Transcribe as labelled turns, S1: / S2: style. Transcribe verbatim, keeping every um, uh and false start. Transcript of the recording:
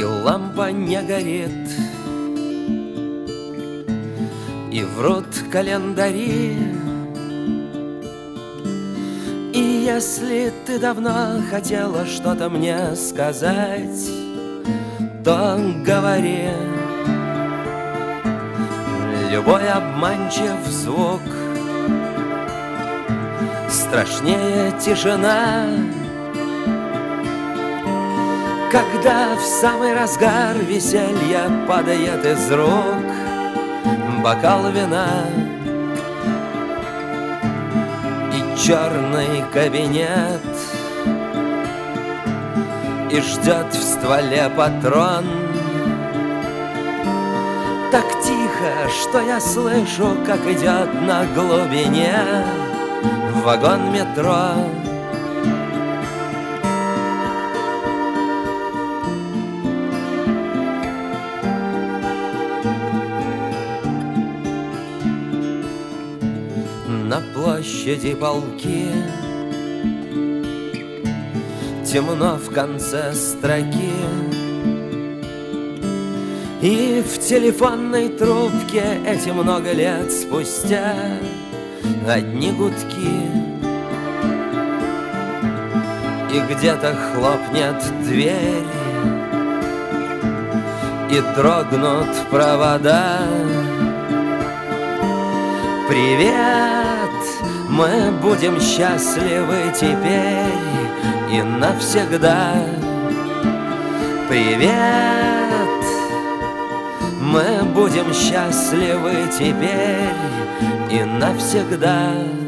S1: и лампа не горит, и врут календари. И если ты давно хотела что-то мне сказать, то говори. Любой обманчив звук страшнее тишина, когда в самый разгар веселья падает из рук бокал вина. И черный кабинет, и ждет в стволе патрон. Так тихо, что я слышу, как идет на глубине вагон метро. На площади полки темно в конце строки, и в телефонной трубке эти много лет спустя одни гудки. И где-то хлопнет дверь, и дрогнут провода. Привет, мы будем счастливы теперь и навсегда. Привет, мы будем счастливы теперь и навсегда.